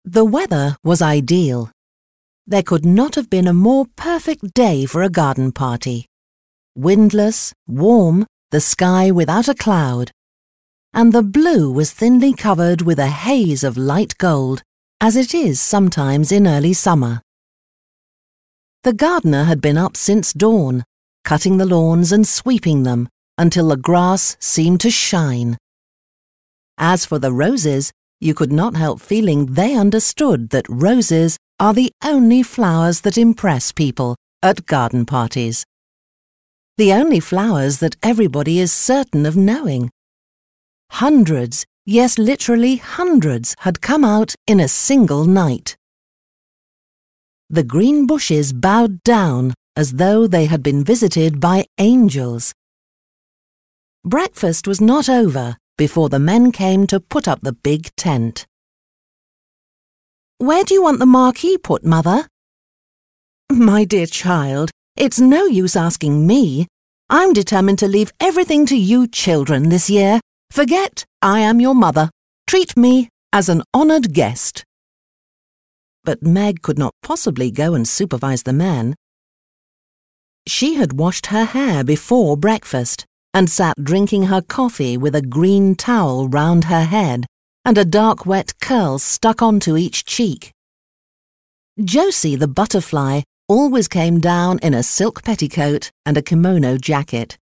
The weather was ideal. There could not have been a more perfect day for a garden party. Windless, warm, the sky without a cloud, and the blue was thinly covered with a haze of light gold, as it is sometimes in early summer. The gardener had been up since dawn, cutting the lawns and sweeping them until the grass seemed to shine. As for the roses, you could not help feeling they understood that roses are the only flowers that impress people at garden parties. The only flowers that everybody is certain of knowing. Hundreds, yes, literally hundreds, had come out in a single night. The green bushes bowed down as though they had been visited by angels. Breakfast was not over before the men came to put up the big tent. "Where do you want the marquee put, Mother?" "My dear child, it's no use asking me. I'm determined to leave everything to you children this year. Forget I am your mother. Treat me as an honoured guest." But Meg could not possibly go and supervise the men. She had washed her hair before breakfast and sat drinking her coffee with a green towel round her head and a dark wet curl stuck onto each cheek. Josie the butterfly always came down in a silk petticoat and a kimono jacket.